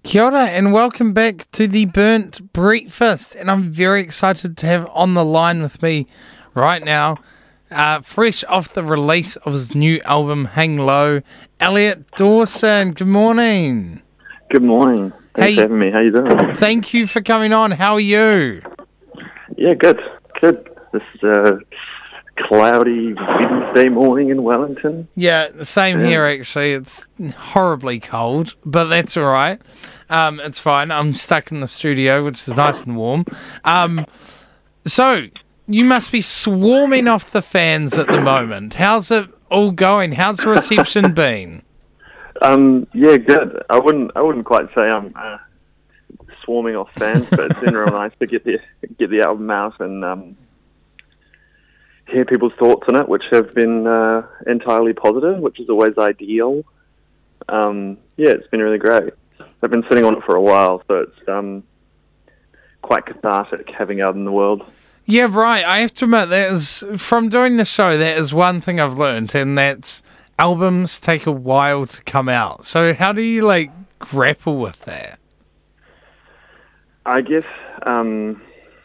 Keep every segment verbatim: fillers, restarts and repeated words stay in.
Kia ora and welcome back to the Burnt Breakfast. And I'm very excited to have on the line with me right now, uh, fresh off the release of his new album, Hang Low, Elliot Dawson. Good morning. Good morning. Thanks Hey, for having me. How you doing? Thank you for coming on. How are you? Yeah, good. Good. This uh, cloudy Wednesday morning in Wellington. Yeah, the same Yeah. here actually. It's horribly cold, but that's all right. Um, it's fine. I'm stuck in the studio, which is nice and warm. Um, so, you must be swarming off the fans at the moment. How's it all going? How's the reception been? Um, yeah, good. I wouldn't. I wouldn't quite say I'm uh, swarming off fans, but it's been real nice to get the get the album out and um, hear people's thoughts on it, which have been uh, entirely positive, which is always ideal. Um, yeah, it's been really great. I've been sitting on it for a while, so it's um, quite cathartic having it out in the world. Yeah, right. I have to admit, that is, from doing the show, that is one thing I've learned, and that's albums take a while to come out. So how do you, like, grapple with that? I guess um,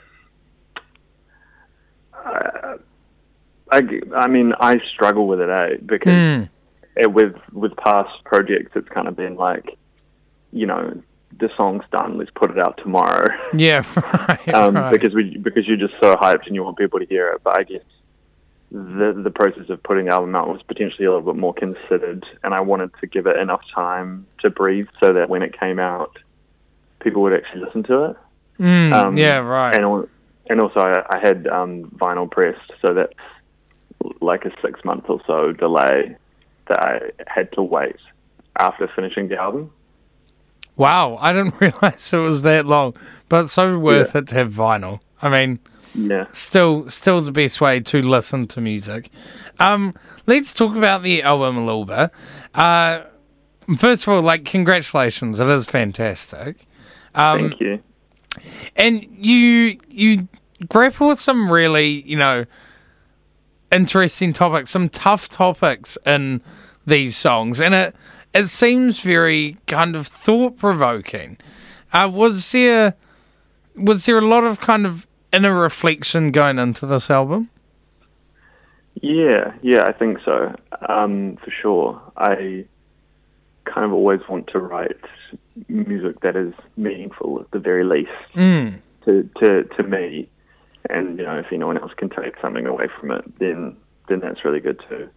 I, I, I mean I struggle with it, eh? Because Mm. it, with with past projects, it's kind of been like, you know, the song's done, let's put it out tomorrow. Yeah, right, um, right. Because we because you're just so hyped and you want people to hear it. But I guess the the process of putting the album out was potentially a little bit more considered, and I wanted to give it enough time to breathe so that when it came out, people would actually listen to it. Mm, Um, yeah, right. And al- and also I, I had um, vinyl pressed, so that's like a six month or so delay that I had to wait after finishing the album. Wow, I didn't realize it was that long, but it's so worth Yeah. it to have vinyl. I mean, Yeah. still still the best way to listen to music. Um, let's talk about the album a little bit. Uh, first of all, like, congratulations. It is fantastic. Um, Thank you. and you you grapple with some really, you know, interesting topics, some tough topics in these songs, and it it seems very kind of thought provoking. Uh, was there was there a lot of kind of inner reflection going into this album? Yeah, yeah, I think so. Um, for sure. I kind of always want to write music that is meaningful at the very least Mm. to, to, to me. And, you know, if anyone else can take something away from it, then then that's really good too.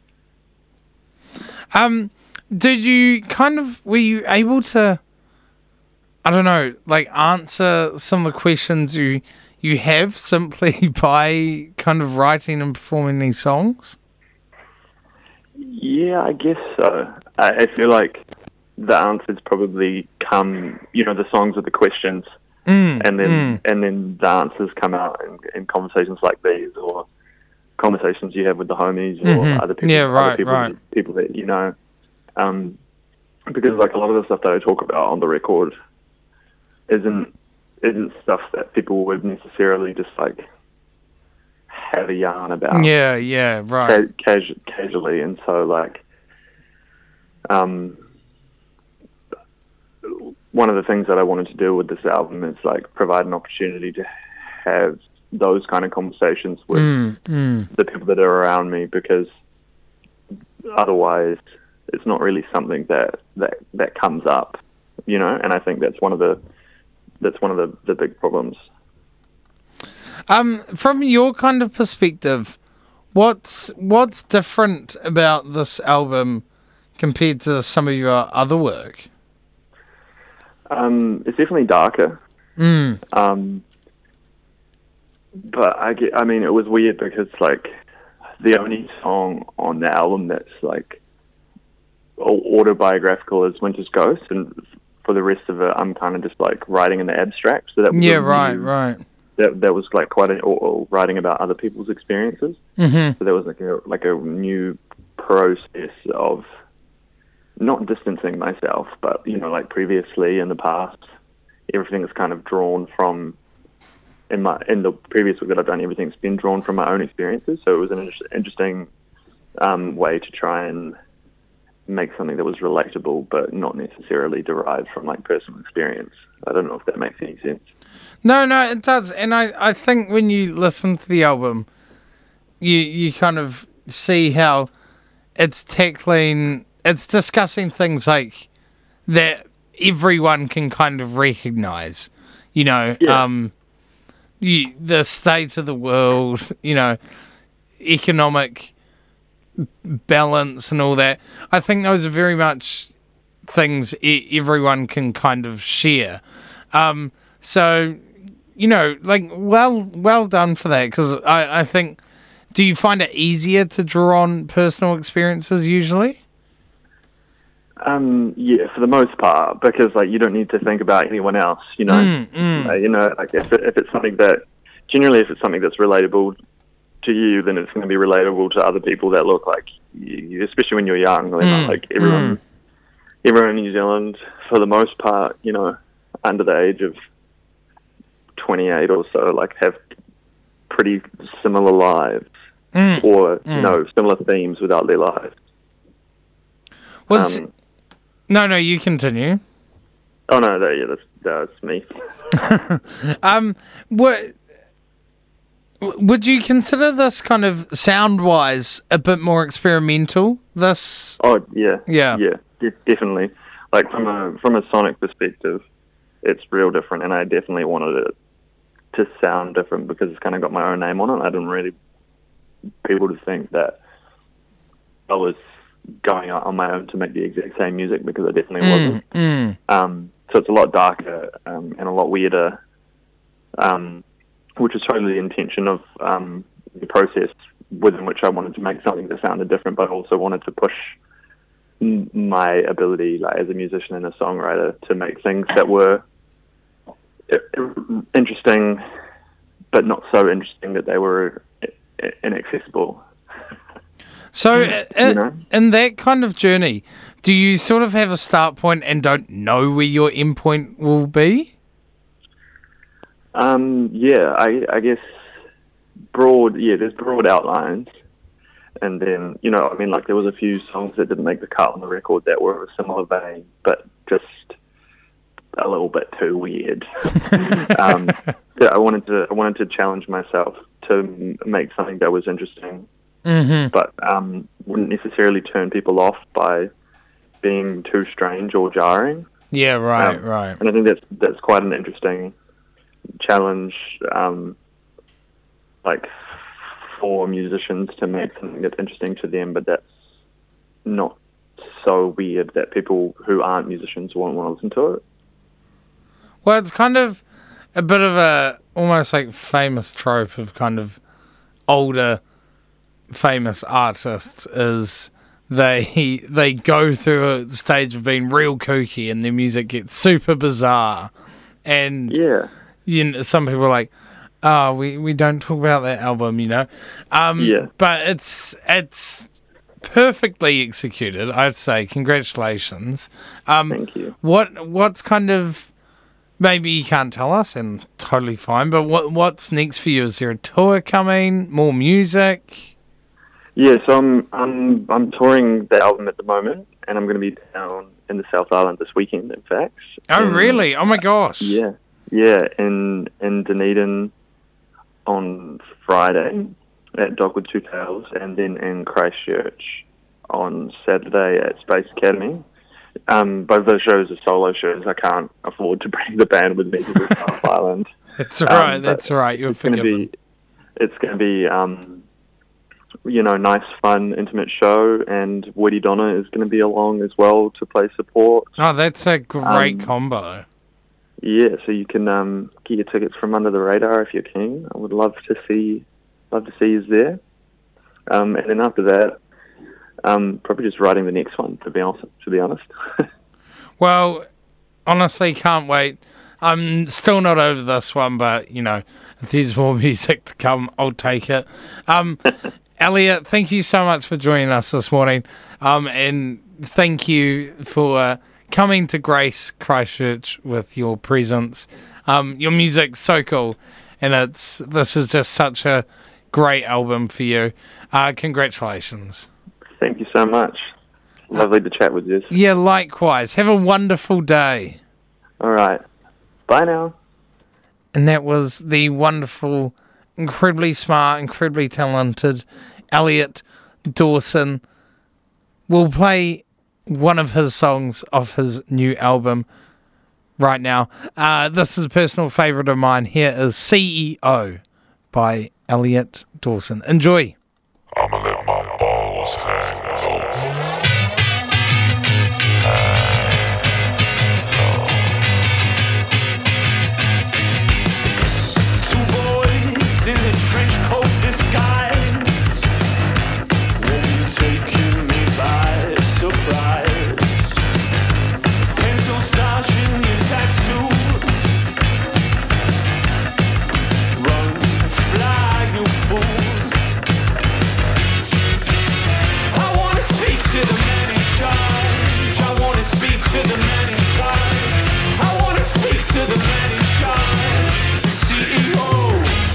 Um, did you kind of were you able to, I don't know, like answer some of the questions you you have simply by kind of writing and performing these songs? Yeah, I guess so. I, I feel like the answers probably come, you know, the songs are the questions, Mm, and then mm. and then the answers come out in, in conversations like these, or conversations you have with the homies, or Mhm. other people, Yeah, right, other people, right. people that you know. Um, because like a lot of the stuff that I talk about on the record isn't isn't stuff that people would necessarily just like have a yarn about. Yeah, yeah, right. ca- casu- casually, and so like um one of the things that I wanted to do with this album is like provide an opportunity to have those kind of conversations with Mm, mm. the people that are around me, because otherwise it's not really something that that that comes up, you know. And I think that's one of the that's one of the, the big problems. Um, from your kind of perspective, what's what's different about this album compared to some of your other work? Um, it's definitely darker. Mm. Um, but I get, I mean, it was weird because like the only song on the album that's like au- autobiographical is Winter's Ghost, and for the rest of it, I'm kind of just like writing in the abstract. So that was Yeah, a right, new- right. That that was like quite an or, or writing about other people's experiences. Mm-hmm. So there was like a like a new process of not distancing myself, but you know, like previously in the past, everything is kind of drawn from. In my in the previous work that I've done, everything's been drawn from my own experiences. So it was an inter- interesting um, way to try and make something that was relatable, but not necessarily derived from like personal experience. I don't know if that makes any sense. No, no, it does. And I, I think when you listen to the album, you you kind of see how it's tackling, it's discussing things like that everyone can kind of recognize, you know, Yeah. um, you, the state of the world, you know, economic balance and all that. I think those are very much things e- everyone can kind of share. Um, so, you know, like, well, well done for that, because I, I think, do you find it easier to draw on personal experiences usually? Um, yeah, for the most part, because like you don't need to think about anyone else, you know. Mm, mm. Uh, you know, like if it, if it's something that generally if it's something that's relatable to you, then it's going to be relatable to other people that look like you, especially when you're young. You know, Mm, like everyone, mm. everyone in New Zealand, for the most part, you know, under the age of twenty-eight or so, like have pretty similar lives, Mm, or mm. you know, similar themes without their lives. Was Um, no, no, you continue. oh no, that, yeah, that's that's me. Um, what would you consider this kind of sound-wise a bit more experimental? This, Oh yeah, Yeah. yeah, de- definitely. Like from a from a sonic perspective, it's real different, and I definitely wanted it to sound different because it's kind of got my own name on it. I didn't really people to think that I was going out on my own to make the exact same music, because I definitely wasn't. mm, Um, so it's a lot darker um, and a lot weirder, um, which was totally the intention of um, the process within which I wanted to make something that sounded different, but also wanted to push m- my ability, like as a musician and a songwriter, to make things that were i- i- interesting, but not so interesting that they were i- i- inaccessible. So, you uh, know? in that kind of journey, do you sort of have a start point and don't know where your end point will be? Um, yeah, I, I guess broad, yeah, there's broad outlines. And then, you know, I mean, like there was a few songs that didn't make the cut on the record that were of a similar vein, but just a little bit too weird. um, yeah, I wanted to, I wanted to challenge myself to m- make something that was interesting, Mm-hmm. but um, wouldn't necessarily turn people off by being too strange or jarring. Yeah, right, Um, right. And I think that's that's quite an interesting challenge, um, like for musicians to make something that's interesting to them, but that's not so weird that people who aren't musicians won't want to listen to it. Well, it's kind of a bit of a almost like famous trope of kind of older famous artists is they they go through a stage of being real kooky and their music gets super bizarre, and Yeah, you know, some people are like, oh, we, we don't talk about that album, you know. Um, Yeah. But it's it's perfectly executed, I'd say. Congratulations. Um, thank you. What what's kind of, maybe you can't tell us, and totally fine. But what what's next for you? Is there a tour coming? More music? Yeah, so I'm I'm I'm touring the album at the moment, and I'm going to be down in the South Island this weekend. In fact. Oh, And, really? Oh my gosh. Yeah, yeah, in in Dunedin on Friday at Dogwood Two Tails, and then in Christchurch on Saturday at Space Academy. Um, both those shows are solo shows. I can't afford to bring the band with me to the South Island. That's right. Um, but that's right. You're It's going to forgiven. be, it's going to be, um, you know, nice, fun, intimate show, and Woody Donna is going to be along as well to play support. Oh, that's a great Um, combo. Yeah, so you can um, get your tickets from Under the Radar if you're keen. I would love to see, love to see you there. Um, and then after that, um, probably just writing the next one. To be honest, to be honest. Well, honestly, can't wait. I'm still not over this one, but, you know, if there's more music to come, I'll take it. Um, Elliot, thank you so much for joining us this morning. Um, and thank you for uh, coming to Grace Christchurch with your presence. Um, your music's so cool, and it's this is just such a great album for you. Uh, congratulations. Thank you so much. Lovely to chat with you. Yeah, likewise. Have a wonderful day. All right. Bye now. And that was the wonderful, incredibly smart, incredibly talented Elliot Dawson. We'll play one of his songs off his new album right now. Uh, this is a personal favourite of mine. Here is C E O by Elliot Dawson. Enjoy. I'ma let my balls hang low. Two boys in the trench coat disguise won't be taking me by surprise. Pencil starching your tattoos. Run, fly, you fools. I wanna speak to the man in charge. I wanna speak to the man in charge. I wanna speak to the man in charge. The C E O.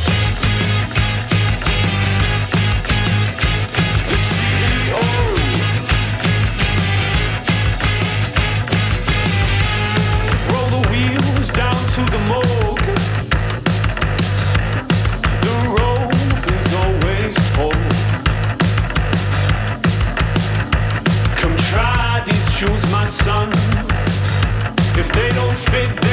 The C E O. Roll the wheels down to the morgue. The rope is always told. Come try these shoes, my son. If they don't fit,